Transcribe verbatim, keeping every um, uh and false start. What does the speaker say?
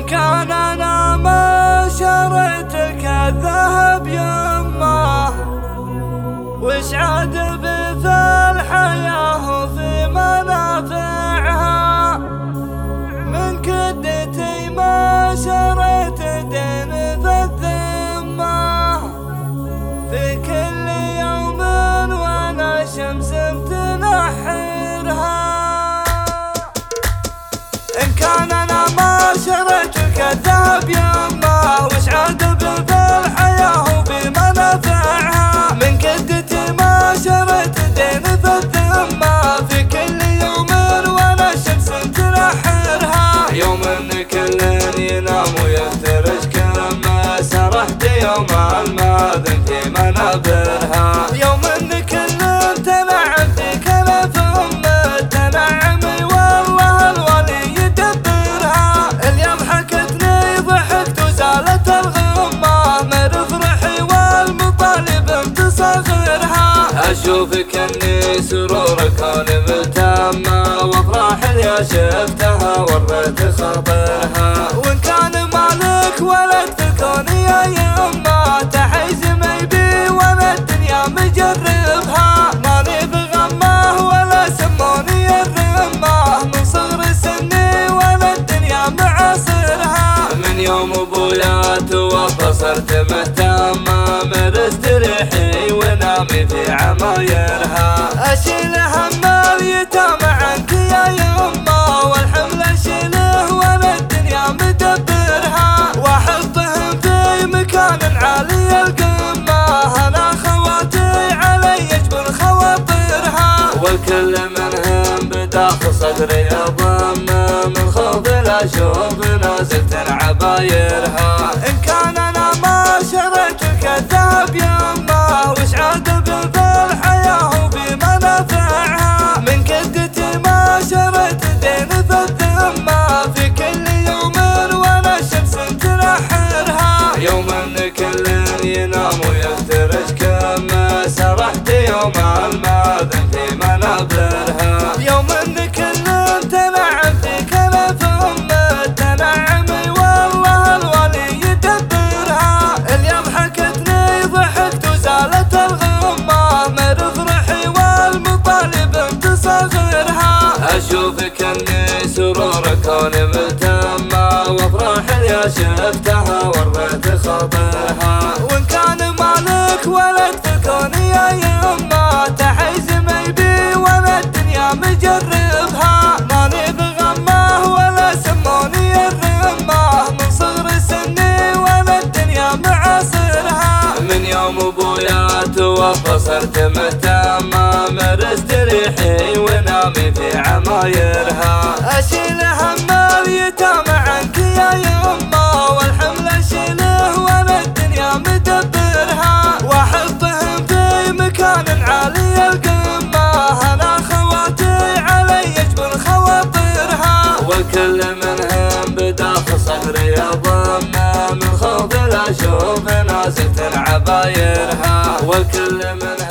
كان أنا ما شريتك الذهب يمه، وش عاد بث الحياة وفي منافعها؟ من كدتي ما شريت دين في الذمة، في كل يوم وانا شمس تنحرها. إن كان أنا ما شريتك الذهب يمه، وش عاد بث الحياة وفي منافعها؟ من كدتي ما شريت دين في الذمة، في كل يوم وانا شمس تنحرها. يوم ان كل ينام ويفترش كما سرحت يوم الماذن في منابرها. يوم ان كل تنعم في كنف امه تنعمي والله الولي يدبرها. اليوم حكتني ضحكت وزالت الغمة من فرحي والمطالب انتصغرها. اشوفك اني سرورك انا ملتمه، وافراح اللي شفتها وريت خبرها. وان كان مالك ولد في الكون يا يمه، تحيز ميبي وانا الدنيا مجربها. ماني بغمه ولا سموني الرمه، من صغر سني وانا الدنيا معاصرها. من يوم ابويا توفى صرت مهتمه، مرست ريحي ونامي في عمايرها. اشيل هم اليتامى عنك يا يمه، والحمل اشيله وانا الدنيا مدبرها. واحطهم في مكان عالي القمه، انا خواتي علي يجبر خواطرها. والكل منهم بداخل صدري يضم، من خوف لا اشوف نازلت عبايرها. ان كان انا ما شريتك الذهب يمه، وش عاد بث الحياة وفي منافعها؟ من كدتي ما شريت دين في الذمة، في كل يوم وانا شمس تنحرها. يوم ان كل ينام ويفترش كما سرحت يوم الماذن في منابرها. يوم ان كل تنعم في كنف امه تنعمي والله الولي يدبرها. اليوم حكتني ضحكت وزالت الغمة من فرحي والمطالب انتصغرها. اشوفك اني سرورك انا ملتمه، وافراح اللي شفتها وريت خبرها. وان كان مالك ولد في الكون يا يمه، تحيز ميبي وانا الدنيا مجربها. ماني بغمه ولا سموني الرمه، من صغر سني وانا الدنيا معاصرها. من يوم ابويا توفى صرت مهتمه، مرست ريحي ونامي في عمايرها. اشيل هم اليتامى عنك يا يمه، والحمل اشيله وانا الدنيا مدبرها. واحطهم في مكان عالي القمه، انا خواتي علي يجبر خواطرها. والكل منهم بداخل صدري يضم، من خوف لا اشوف نازلت عبايرها. والكل من